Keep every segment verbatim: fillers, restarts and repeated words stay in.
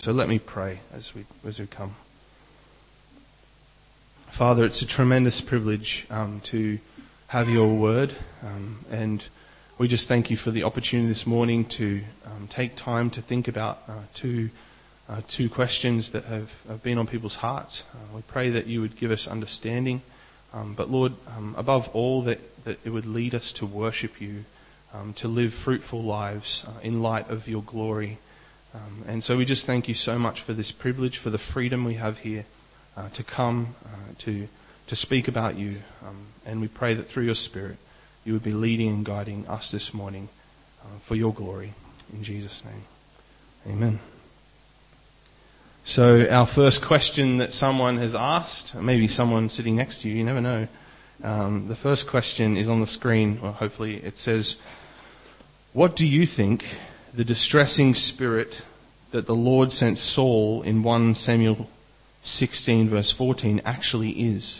So let me pray as we as we come. Father, it's a tremendous privilege um, to have your word, um, and we just thank you for the opportunity this morning to um, take time to think about uh, two uh, two questions that have, have been on people's hearts. Uh, we pray that you would give us understanding, um, but Lord, um, above all, that, that it would lead us to worship you, um, to live fruitful lives uh, in light of your glory. Um, and so we just thank you so much for this privilege, for the freedom we have here uh, to come, uh, to to speak about you. Um, and we pray that through your Spirit, you would be leading and guiding us this morning uh, for your glory. In Jesus' name, amen. So our first question that someone has asked, maybe someone sitting next to you, you never know. Um, the first question is on the screen, or hopefully it says, what do you think the distressing spirit that the Lord sent Saul in First Samuel sixteen verse fourteen actually is?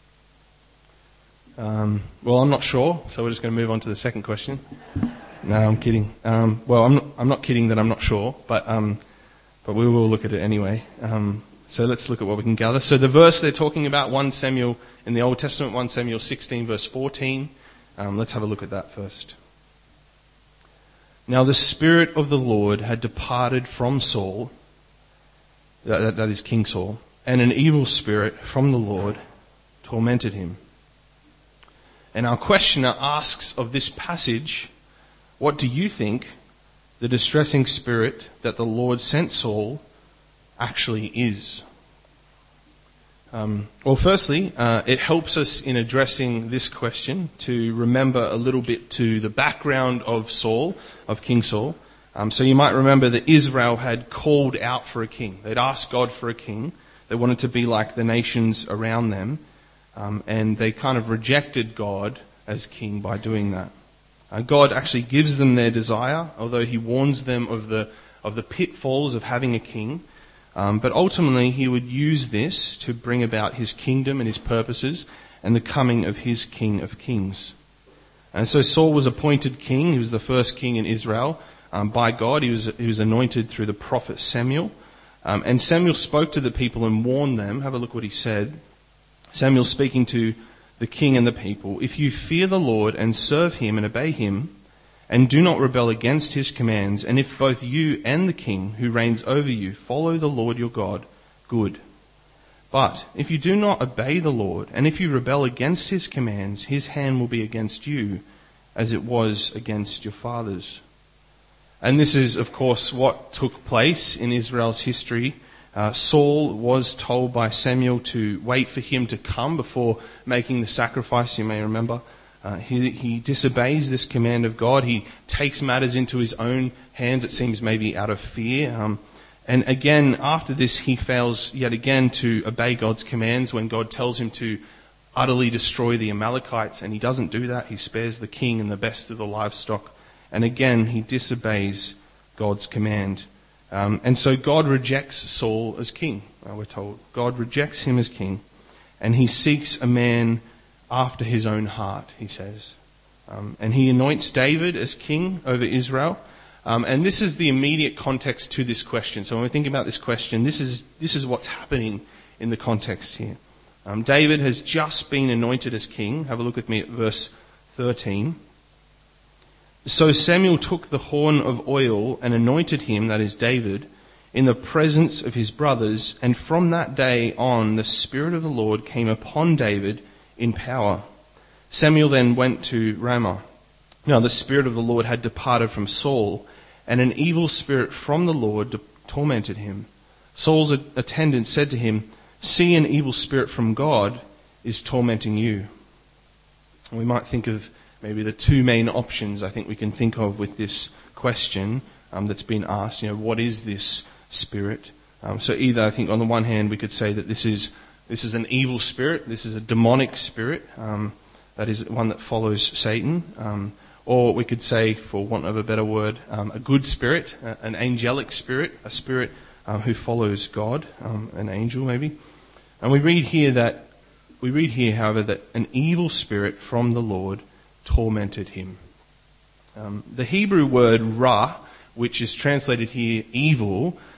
Um, well, I'm not sure, so we're just going to move on to the second question. No, I'm kidding. Um, well, I'm not, I'm not kidding that I'm not sure, but um, but we will look at it anyway. Um, so let's look at what we can gather. So the verse they're talking about, First Samuel in the Old Testament, First Samuel sixteen verse fourteen. Um, let's have a look at that first. Now the Spirit of the Lord had departed from Saul, that, that, that is King Saul, and an evil spirit from the Lord tormented him. And our questioner asks of this passage, what do you think the distressing spirit that the Lord sent Saul actually is? Um, well, firstly, uh, it helps us in addressing this question to remember a little bit to the background of Saul, of King Saul. Um, so you might remember that Israel had called out for a king. They'd asked God for a king. They wanted to be like the nations around them. Um, and they kind of rejected God as king by doing that. Uh, God actually gives them their desire, although he warns them of the of the pitfalls of having a king. Um, but ultimately, he would use this to bring about his kingdom and his purposes and the coming of his King of Kings. And so Saul was appointed king. He was the first king in Israel um, by God. He was he was anointed through the prophet Samuel. Um, and Samuel spoke to the people and warned them. Have a look what he said. Samuel speaking to the king and the people, if you fear the Lord and serve him and obey him, and do not rebel against his commands, and if both you and the king who reigns over you follow the Lord your God, good. But if you do not obey the Lord, and if you rebel against his commands, his hand will be against you, as it was against your fathers. And this is, of course, what took place in Israel's history. Uh, Saul was told by Samuel to wait for him to come before making the sacrifice, you may remember. Uh, he, he disobeys this command of God. He takes matters into his own hands, it seems maybe out of fear. Um, and again, after this, he fails yet again to obey God's commands when God tells him to utterly destroy the Amalekites. And he doesn't do that. He spares the king and the best of the livestock. And again, he disobeys God's command. Um, and so God rejects Saul as king, uh, we're told. God rejects him as king. And he seeks a man after his own heart, he says. Um, and he anoints David as king over Israel. Um, and this is the immediate context to this question. So when we think about this question, this is this is what's happening in the context here. Um, David has just been anointed as king. Have a look with me at verse thirteen. So Samuel took the horn of oil and anointed him, that is David, in the presence of his brothers. And from that day on, the Spirit of the Lord came upon David in power. Samuel then went to Ramah. Now the Spirit of the Lord had departed from Saul, and an evil spirit from the Lord tormented him. Saul's attendant said to him, see, an evil spirit from God is tormenting you. And we might think of maybe the two main options I think we can think of with this question um, that's been asked. You know, what is this spirit? Um, so either I think on the one hand we could say that this is This is an evil spirit. This is a demonic spirit. Um, that is one that follows Satan. Um, or we could say, for want of a better word, um, a good spirit, uh, an angelic spirit, a spirit um, who follows God, um, an angel maybe. And we read here that, we read here, however, that an evil spirit from the Lord tormented him. Um, the Hebrew word ra, which is translated here evil,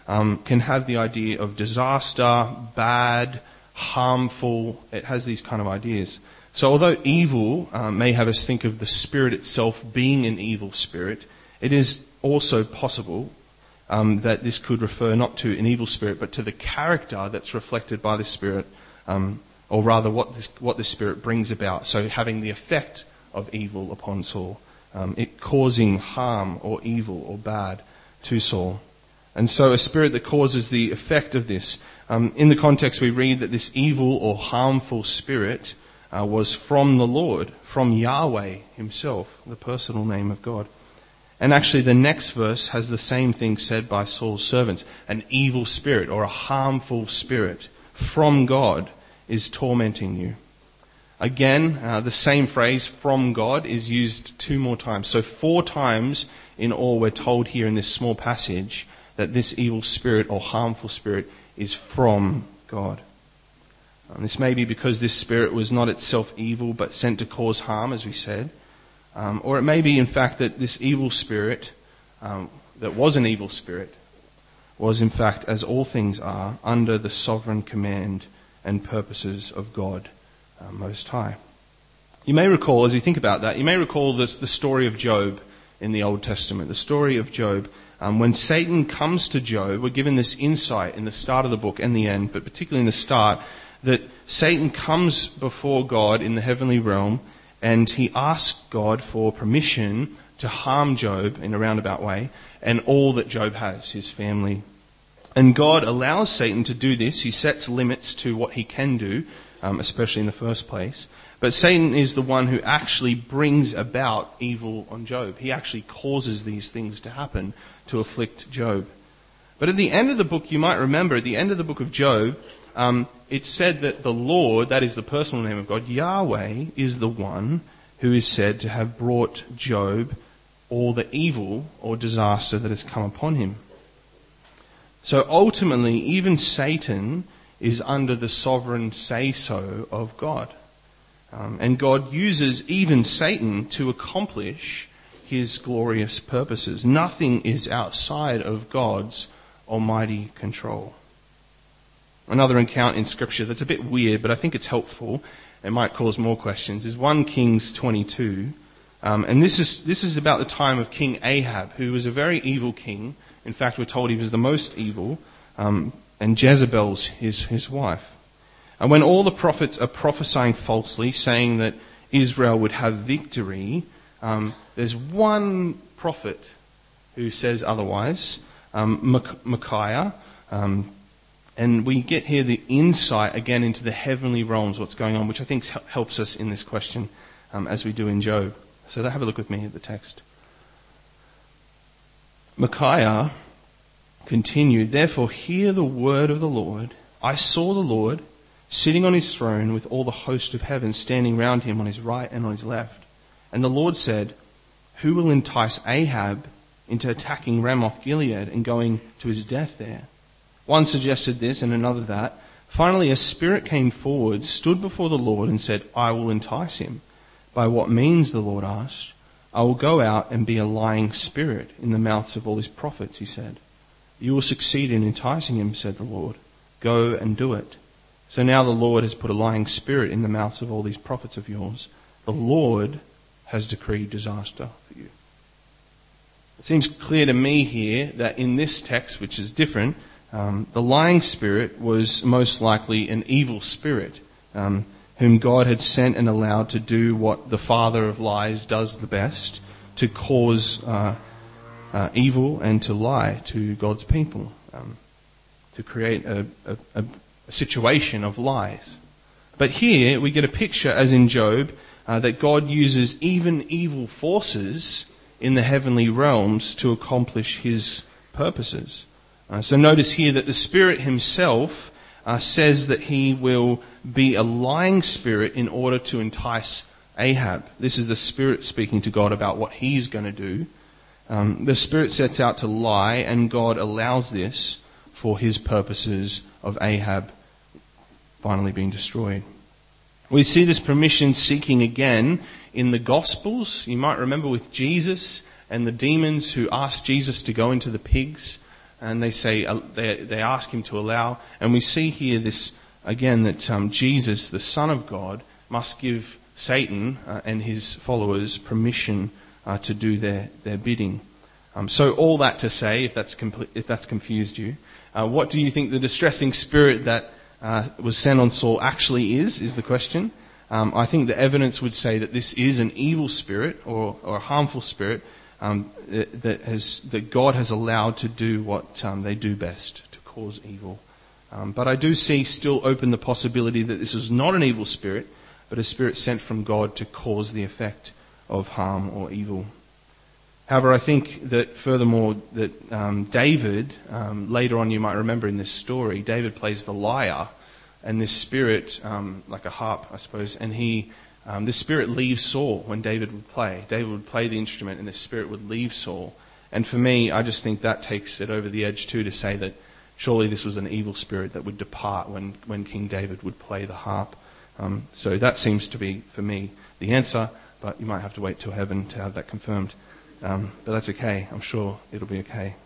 um, can have the idea of disaster, bad, harmful. It has these kind of ideas. So although evil um, may have us think of the spirit itself being an evil spirit, it is also possible um, that this could refer not to an evil spirit, but to the character that's reflected by the spirit, um, or rather what this, what the spirit brings about. So having the effect of evil upon Saul, um, it causing harm or evil or bad to Saul. And so a spirit that causes the effect of this. Um, in the context we read that this evil or harmful spirit uh, was from the Lord, from Yahweh himself, the personal name of God. And actually the next verse has the same thing said by Saul's servants. An evil spirit or a harmful spirit from God is tormenting you. Again, uh, the same phrase, from God, is used two more times. So four times in all we're told here in this small passage that this evil spirit or harmful spirit is from God. Um, this may be because this spirit was not itself evil but sent to cause harm, as we said. Um, or it may be, in fact, that this evil spirit, um, that was an evil spirit, was in fact, as all things are, under the sovereign command and purposes of God uh, Most High. You may recall, as you think about that, you may recall this, the story of Job in the Old Testament. The story of Job. Um, when Satan comes to Job, we're given this insight in the start of the book and the end, but particularly in the start, that Satan comes before God in the heavenly realm and he asks God for permission to harm Job in a roundabout way and all that Job has, his family. And God allows Satan to do this. He sets limits to what he can do, um, especially in the first place. But Satan is the one who actually brings about evil on Job. He actually causes these things to happen to afflict Job. But at the end of the book, you might remember, at the end of the book of Job, um, it said that the Lord, that is the personal name of God, Yahweh, is the one who is said to have brought Job all the evil or disaster that has come upon him. So ultimately, even Satan is under the sovereign say-so of God. Um, and God uses even Satan to accomplish his glorious purposes. Nothing is outside of God's almighty control. Another account in Scripture that's a bit weird, but I think it's helpful, it might cause more questions, is First Kings twenty-two. Um, and this is this is about the time of King Ahab, who was a very evil king. In fact, we're told he was the most evil, um, and Jezebel's his, his wife. And when all the prophets are prophesying falsely, saying that Israel would have victory, um, there's one prophet who says otherwise, um, Micaiah, um, and we get here the insight again into the heavenly realms, what's going on, which I think helps us in this question um, as we do in Job. So have a look with me at the text. Micaiah continued, "Therefore hear the word of the Lord. I saw the Lord sitting on his throne with all the host of heaven standing round him on his right and on his left. And the Lord said, who will entice Ahab into attacking Ramoth Gilead and going to his death there?" One suggested this and another that. Finally, a spirit came forward, stood before the Lord and said, "I will entice him." "By what means?" the Lord asked. "I will go out and be a lying spirit in the mouths of all his prophets," he said. "You will succeed in enticing him," said the Lord. "Go and do it." So now the Lord has put a lying spirit in the mouths of all these prophets of yours. The Lord has decreed disaster for you. It seems clear to me here that in this text, which is different, um, the lying spirit was most likely an evil spirit, um, whom God had sent and allowed to do what the father of lies does the best, to cause uh, uh, evil and to lie to God's people, um, to create a, a, a a situation of lies. But here we get a picture, as in Job, uh, that God uses even evil forces in the heavenly realms to accomplish his purposes. Uh, so notice here that the Spirit himself uh, says that he will be a lying spirit in order to entice Ahab. This is the Spirit speaking to God about what he's going to do. Um, the Spirit sets out to lie, and God allows this for his purposes of Ahab finally being destroyed. We see this permission seeking again in the Gospels. You might remember with Jesus and the demons who asked Jesus to go into the pigs. and they say uh, they, they ask him to allow. And we see here this again that um, Jesus, the Son of God, must give Satan uh, and his followers permission uh, to do their their bidding. Um, so all that to say, if that's compl- if that's confused you, uh, what do you think the distressing spirit that uh, was sent on Saul actually is? Is the question. Um, I think the evidence would say that this is an evil spirit or, or a harmful spirit um, that, that has that God has allowed to do what um, they do best, to cause evil. Um, but I do see still open the possibility that this is not an evil spirit, but a spirit sent from God to cause the effect of harm or evil. However, I think that furthermore that um, David, um, later on you might remember in this story, David plays the lyre, and this spirit, um, like a harp, I suppose, and he, um, this spirit leaves Saul when David would play. David would play the instrument, and this spirit would leave Saul. And for me, I just think that takes it over the edge too, to say that surely this was an evil spirit that would depart when, when King David would play the harp. Um, so that seems to be, for me, the answer, but you might have to wait till heaven to have that confirmed. Um, but that's okay. I'm sure it'll be okay.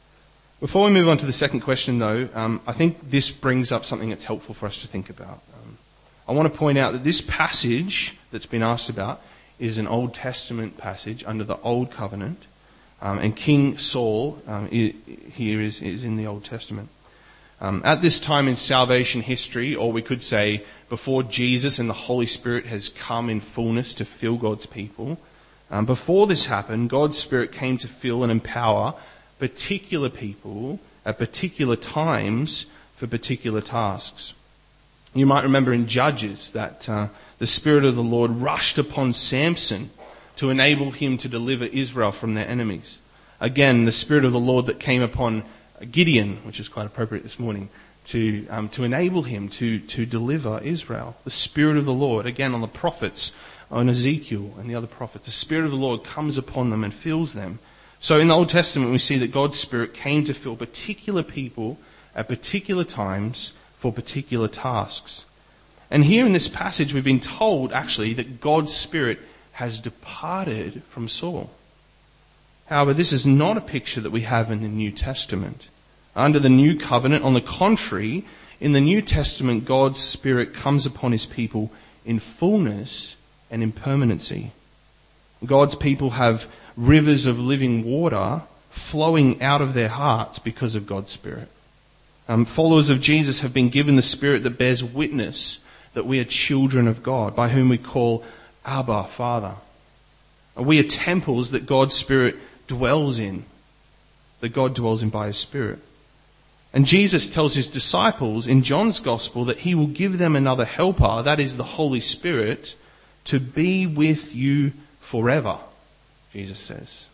Before we move on to the second question, though, um, I think this brings up something that's helpful for us to think about. Um, I want to point out that this passage that's been asked about is an Old Testament passage under the Old Covenant, um, and King Saul um, is, here is, is in the Old Testament. Um, at this time in salvation history, or we could say before Jesus and the Holy Spirit has come in fullness to fill God's people, um, before this happened, God's Spirit came to fill and empower particular people at particular times for particular tasks. You might remember in Judges that uh, the Spirit of the Lord rushed upon Samson to enable him to deliver Israel from their enemies. Again, the Spirit of the Lord that came upon Gideon, which is quite appropriate this morning, to um, to enable him to, to deliver Israel. The Spirit of the Lord, again on the prophets, on Ezekiel and the other prophets, the Spirit of the Lord comes upon them and fills them. So in the Old Testament we see that God's Spirit came to fill particular people at particular times for particular tasks. And here in this passage we've been told actually that God's Spirit has departed from Saul. However, this is not a picture that we have in the New Testament. Under the New Covenant, on the contrary, in the New Testament God's Spirit comes upon his people in fullness and in permanency. God's people have rivers of living water flowing out of their hearts because of God's Spirit. Um, followers of Jesus have been given the Spirit that bears witness that we are children of God, by whom we call Abba, Father. We are temples that God's Spirit dwells in, that God dwells in by his Spirit. And Jesus tells his disciples in John's Gospel that he will give them another helper, that is the Holy Spirit, to be with you forever, Jesus says.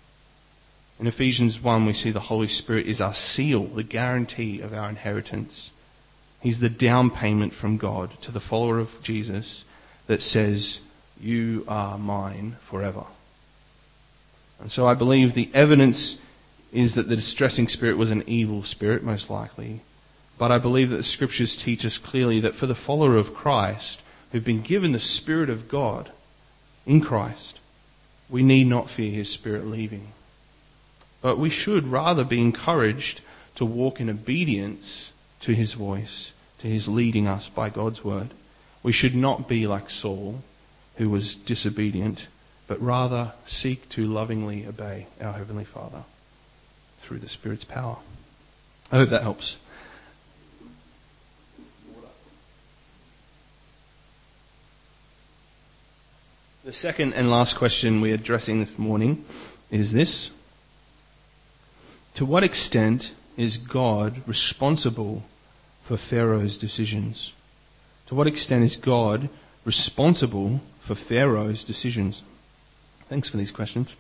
In Ephesians one we see the Holy Spirit is our seal, the guarantee of our inheritance. He's the down payment from God to the follower of Jesus that says, you are mine forever. And so I believe the evidence is that the distressing spirit was an evil spirit, most likely. But I believe that the Scriptures teach us clearly that for the follower of Christ, who've been given the Spirit of God in Christ, we need not fear his Spirit leaving. But we should rather be encouraged to walk in obedience to his voice, to his leading us by God's word. We should not be like Saul, who was disobedient, but rather seek to lovingly obey our Heavenly Father through the Spirit's power. I hope that helps. The second and last question we're addressing this morning is this. To what extent is God responsible for Pharaoh's decisions? To what extent is God responsible for Pharaoh's decisions? Thanks for these questions.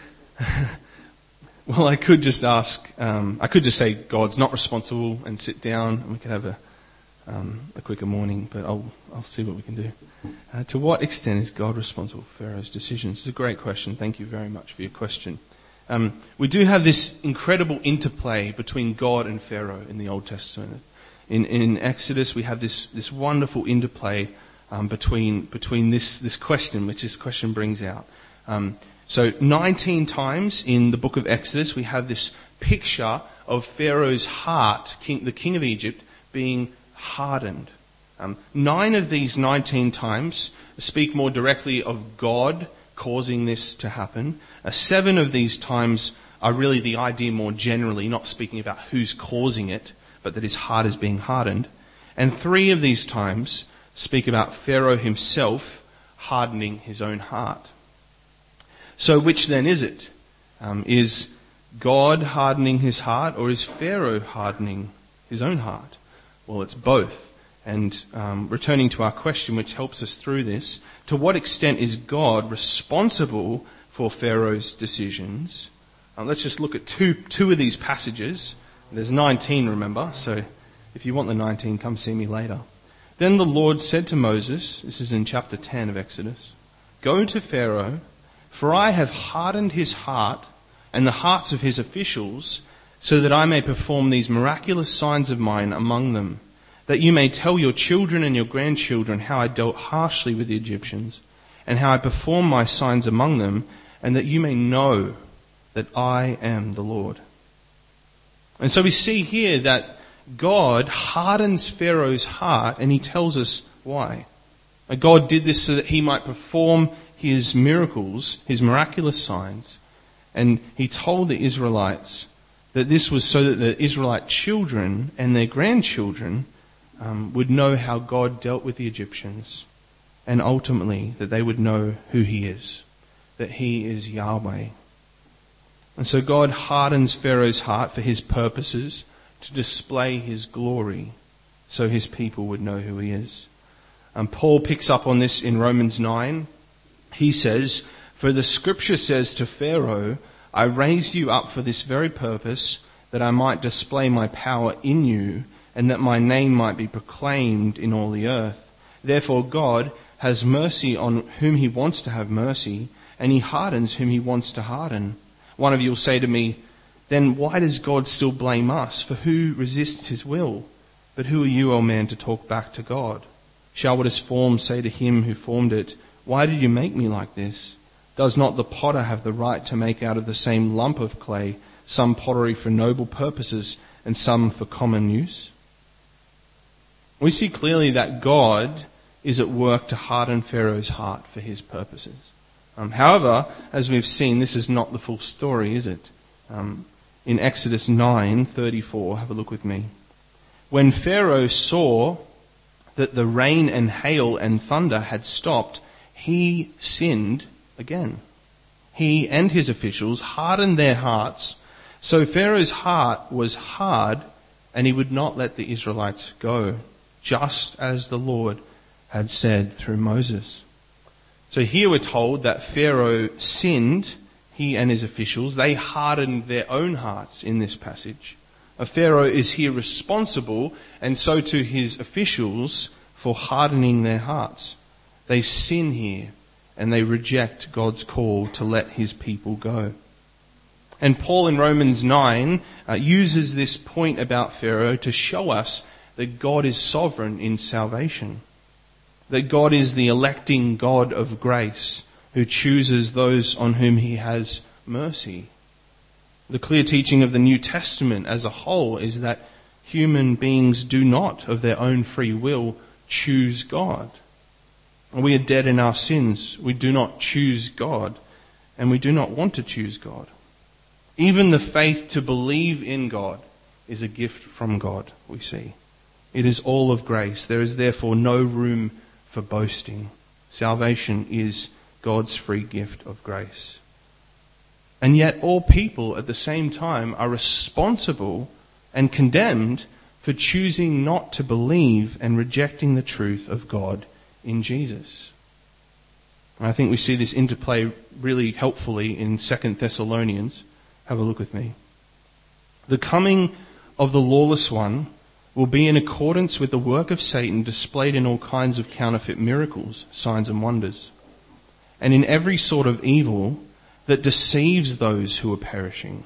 Well, I could just ask, um, I could just say God's not responsible and sit down and we could have a um, a quicker morning, but I'll I'll see what we can do. Uh, to what extent is God responsible for Pharaoh's decisions? It's a great question. Thank you very much for your question. Um, we do have this incredible interplay between God and Pharaoh in the Old Testament. In, in Exodus, we have this, this wonderful interplay um, between between this, this question, which this question brings out. Um, so nineteen times in the book of Exodus, we have this picture of Pharaoh's heart, king, the king of Egypt, being hardened. Um, nine of these nineteen times speak more directly of God causing this to happen. Uh, seven of these times are really the idea more generally, not speaking about who's causing it, but that his heart is being hardened. And three of these times speak about Pharaoh himself hardening his own heart. So which then is it? Um, is God hardening his heart, or is Pharaoh hardening his own heart? Well, it's both. And um, returning to our question, which helps us through this, to what extent is God responsible for Pharaoh's decisions? Um, let's just look at two two of these passages. There's nineteen, remember, so if you want the nineteen, come see me later. Then the Lord said to Moses, this is in chapter ten of Exodus, "Go to Pharaoh, for I have hardened his heart and the hearts of his officials, so that I may perform these miraculous signs of mine among them, that you may tell your children and your grandchildren how I dealt harshly with the Egyptians, and how I performed my signs among them, and that you may know that I am the Lord." And so we see here that God hardens Pharaoh's heart, and he tells us why. God did this so that he might perform his miracles, his miraculous signs, and he told the Israelites that this was so that the Israelite children and their grandchildren um, would know how God dealt with the Egyptians, and ultimately that they would know who he is, that he is Yahweh. And so God hardens Pharaoh's heart for his purposes, to display his glory, so his people would know who he is. And Paul picks up on this in Romans nine. He says, "For the scripture says to Pharaoh, I raised you up for this very purpose, that I might display my power in you, and that my name might be proclaimed in all the earth. Therefore God has mercy on whom he wants to have mercy, and he hardens whom he wants to harden." One of you will say to me, "Then why does God still blame us? For who resists his will? But who are you, O man, to talk back to God? Shall what is formed say to him who formed it, why did you make me like this? Does not the potter have the right to make out of the same lump of clay some pottery for noble purposes and some for common use?" We see clearly that God is at work to harden Pharaoh's heart for his purposes. Um, however, as we've seen, this is not the full story, is it? Um, in Exodus nine thirty-four, have a look with me. "When Pharaoh saw that the rain and hail and thunder had stopped, he sinned again. He and his officials hardened their hearts. So Pharaoh's heart was hard, and he would not let the Israelites go, just as the Lord had said through Moses." So here we're told that Pharaoh sinned, he and his officials. They hardened their own hearts in this passage. A Pharaoh is here responsible, and so to his officials, for hardening their hearts. They sin here, and they reject God's call to let his people go. And Paul in Romans nine uh, uses this point about Pharaoh to show us that God is sovereign in salvation. That God is the electing God of grace, who chooses those on whom he has mercy. The clear teaching of the New Testament as a whole is that human beings do not, of their own free will, choose God. We are dead in our sins. We do not choose God, and we do not want to choose God. Even the faith to believe in God is a gift from God, we see. It is all of grace. There is therefore no room for boasting. Salvation is God's free gift of grace. And yet all people at the same time are responsible and condemned for choosing not to believe and rejecting the truth of God in Jesus. And I think we see this interplay really helpfully in Second Thessalonians. Have a look with me. "The coming of the lawless one will be in accordance with the work of Satan displayed in all kinds of counterfeit miracles, signs and wonders, and in every sort of evil that deceives those who are perishing.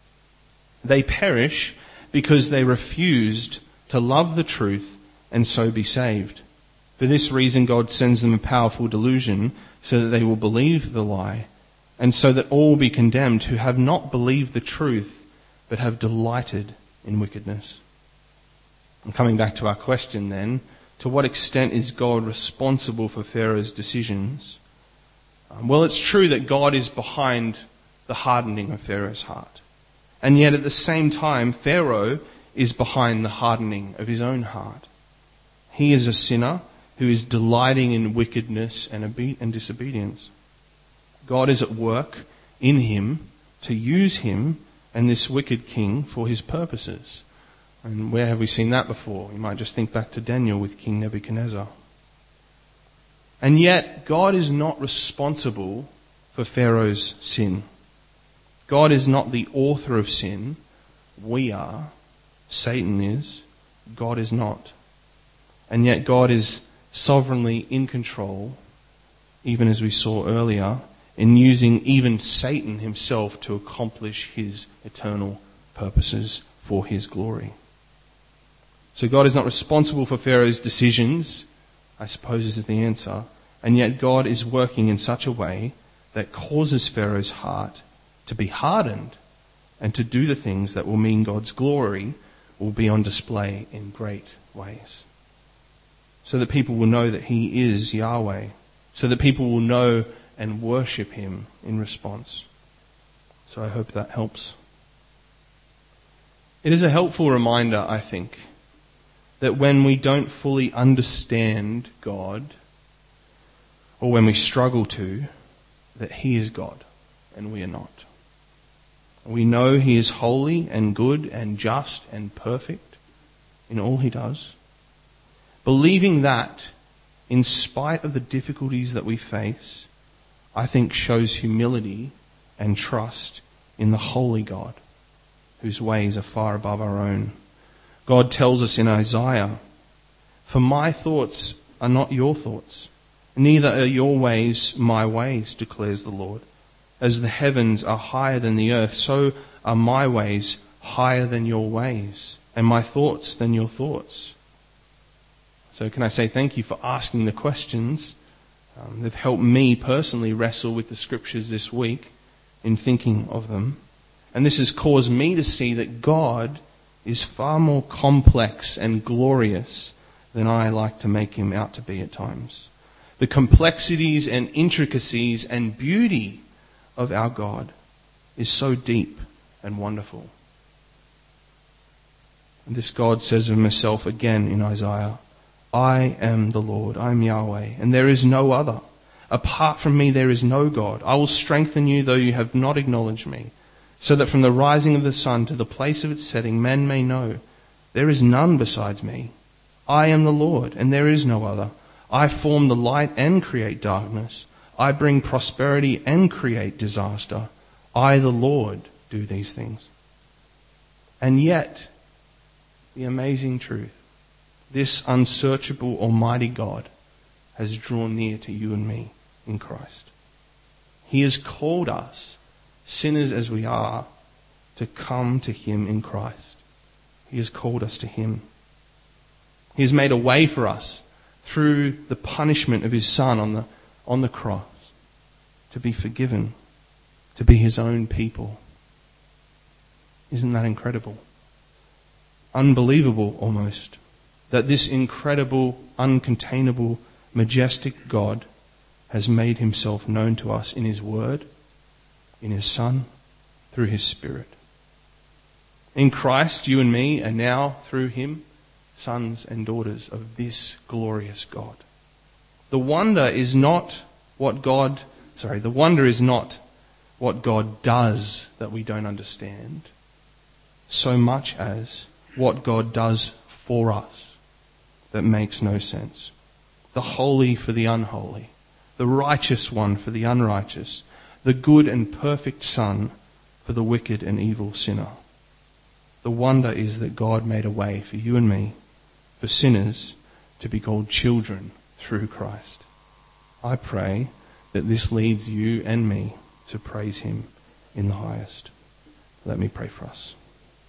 They perish because they refused to love the truth and so be saved. For this reason God sends them a powerful delusion so that they will believe the lie, and so that all will be condemned who have not believed the truth but have delighted in wickedness. And coming back to our question then, to what extent is God responsible for Pharaoh's decisions? Um, well, it's true that God is behind the hardening of Pharaoh's heart. And yet at the same time, Pharaoh is behind the hardening of his own heart. He is a sinner who is delighting in wickedness and, obe- and disobedience. God is at work in him to use him and this wicked king for his purposes. And where have we seen that before? You might just think back to Daniel with King Nebuchadnezzar. And yet, God is not responsible for Pharaoh's sin. God is not the author of sin. We are. Satan is. God is not. And yet God is sovereignly in control, even as we saw earlier, in using even Satan himself to accomplish his eternal purposes for his glory. So God is not responsible for Pharaoh's decisions, I suppose is the answer, and yet God is working in such a way that causes Pharaoh's heart to be hardened and to do the things that will mean God's glory will be on display in great ways. So that people will know that he is Yahweh. So that people will know and worship him in response. So I hope that helps. It is a helpful reminder, I think, that when we don't fully understand God, or when we struggle to, that he is God and we are not. We know he is holy and good and just and perfect in all he does. Believing that, in spite of the difficulties that we face, I think shows humility and trust in the holy God, whose ways are far above our own. God tells us in Isaiah, "For my thoughts are not your thoughts, neither are your ways my ways, declares the Lord. As the heavens are higher than the earth, so are my ways higher than your ways, and my thoughts than your thoughts." So can I say thank you for asking the questions. Um, they've helped me personally wrestle with the scriptures this week in thinking of them. And this has caused me to see that God is far more complex and glorious than I like to make him out to be at times. The complexities and intricacies and beauty of our God is so deep and wonderful. And this God says of himself again in Isaiah, "I am the Lord, I am Yahweh, and there is no other. Apart from me there is no God. I will strengthen you though you have not acknowledged me, so that from the rising of the sun to the place of its setting men may know there is none besides me. I am the Lord, and there is no other. I form the light and create darkness. I bring prosperity and create disaster. I, the Lord, do these things." And yet, the amazing truth, this unsearchable Almighty God has drawn near to you and me in Christ. He has called us, sinners as we are, to come to him in Christ. He has called us to him. He has made a way for us through the punishment of his Son on the, on the cross to be forgiven, to be his own people. Isn't that incredible? Unbelievable almost. That this incredible, uncontainable, majestic God has made himself known to us in his Word, in his Son, through his Spirit. In Christ, you and me are now, through him, sons and daughters of this glorious God. The wonder is not what God, sorry, the wonder is not what God does that we don't understand, so much as what God does for us that makes no sense. The holy for the unholy, the righteous one for the unrighteous, the good and perfect Son for the wicked and evil sinner. The wonder is that God made a way for you and me, for sinners, to be called children through Christ. I pray that this leads you and me to praise him in the highest. Let me pray for us.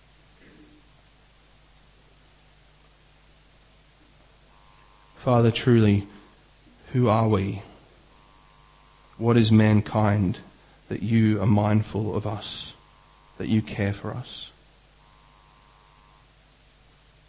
Father, truly, who are we? What is mankind that you are mindful of us, that you care for us?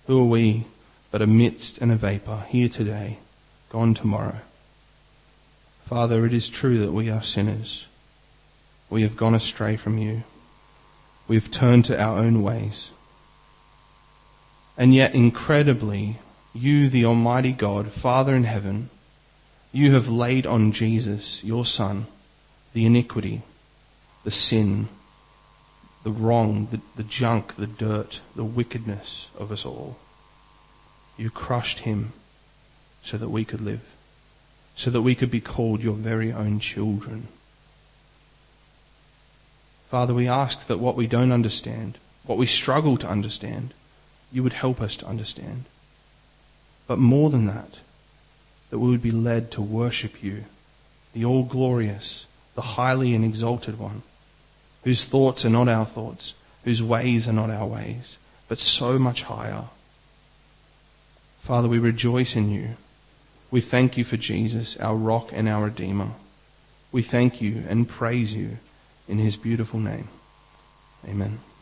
Who are we but a mist and a vapour, here today, gone tomorrow? Father, it is true that we are sinners. We have gone astray from you. We have turned to our own ways. And yet, incredibly, you, the Almighty God, Father in heaven, you have laid on Jesus, your Son, the iniquity, the sin, the wrong, the, the junk, the dirt, the wickedness of us all. You crushed him so that we could live, so that we could be called your very own children. Father, we ask that what we don't understand, what we struggle to understand, you would help us to understand. But more than that, that we would be led to worship you, the all-glorious, the highly and exalted one, whose thoughts are not our thoughts, whose ways are not our ways, but so much higher. Father, we rejoice in you. We thank you for Jesus, our rock and our Redeemer. We thank you and praise you in his beautiful name. Amen.